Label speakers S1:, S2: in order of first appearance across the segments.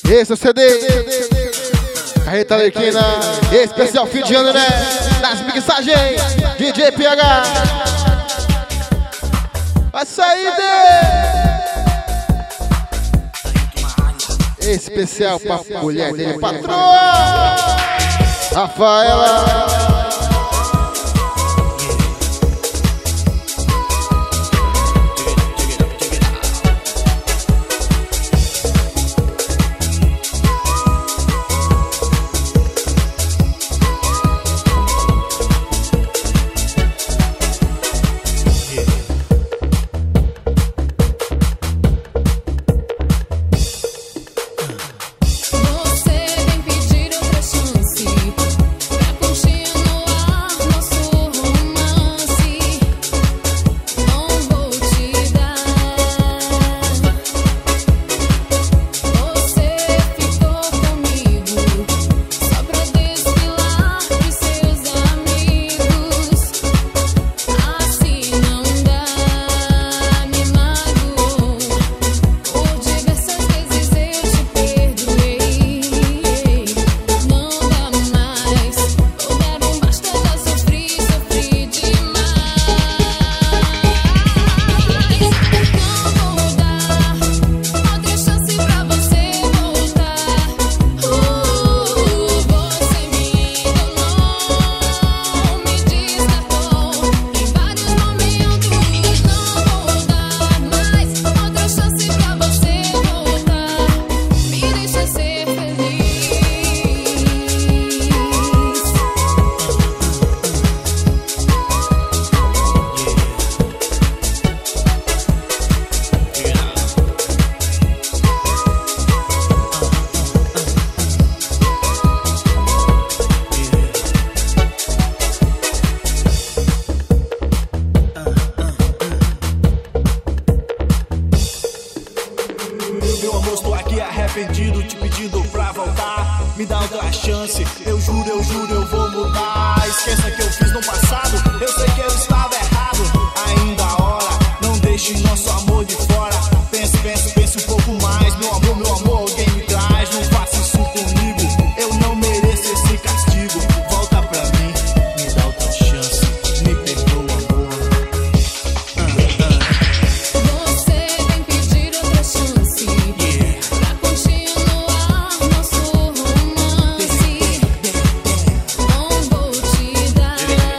S1: Esse é o CD. Carreta Alequina. Especial fim de ano, né? Nas mixagens. DJ PH. Vai sair dele. Especial pra mulher dele, patroa. Rafaela.
S2: Meu amor, estou aqui arrependido, te pedindo pra voltar. Me dá outra chance, eu juro, eu vou mudar. Esqueça que eu fiz no passado, eu sei que eu estava errado. Ainda a hora, não deixe nosso amor de fora. Pense um pouco mais, meu amor, alguém me traz. Não faça isso comigo, eu não mereço esse castigo. Volta pra mim, me dá outra chance, me perdoa, amor.
S3: Você vem pedir outra chance pra continuar nosso romance. Não vou te dar.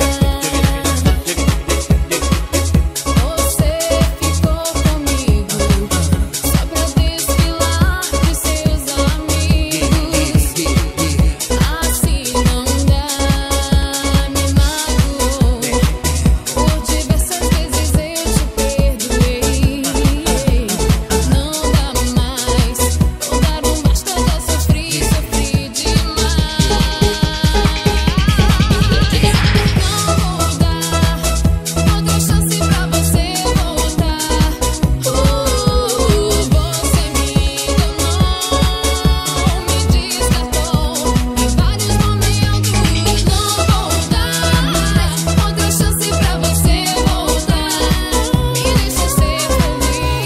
S3: Você ficou comigo só pra desfilar pros seus amigos. Assim não dá, me magoou. Por diversas vezes eu te perdoei. Não dá mais, vou dar basta, já sofri demais. Não vou dar outra chance pra você voltar. Você me enganou, me descartou em vários momentos. Não vou dar outra chance pra você voltar. Me deixa ser feliz.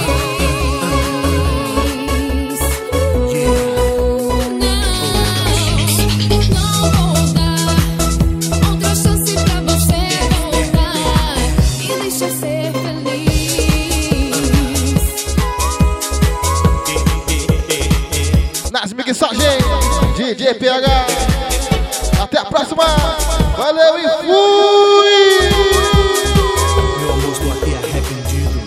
S3: Não vou dar outra chance pra você voltar. Me deixa ser feliz.
S1: Nas mixagens. DJ PH. Até a próxima. Valeu e fui.
S2: Meu amor, estou aqui arrependido,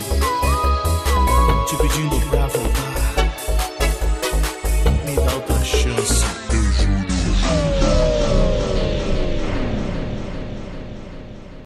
S2: te pedindo pra voltar. Me dá outra chance.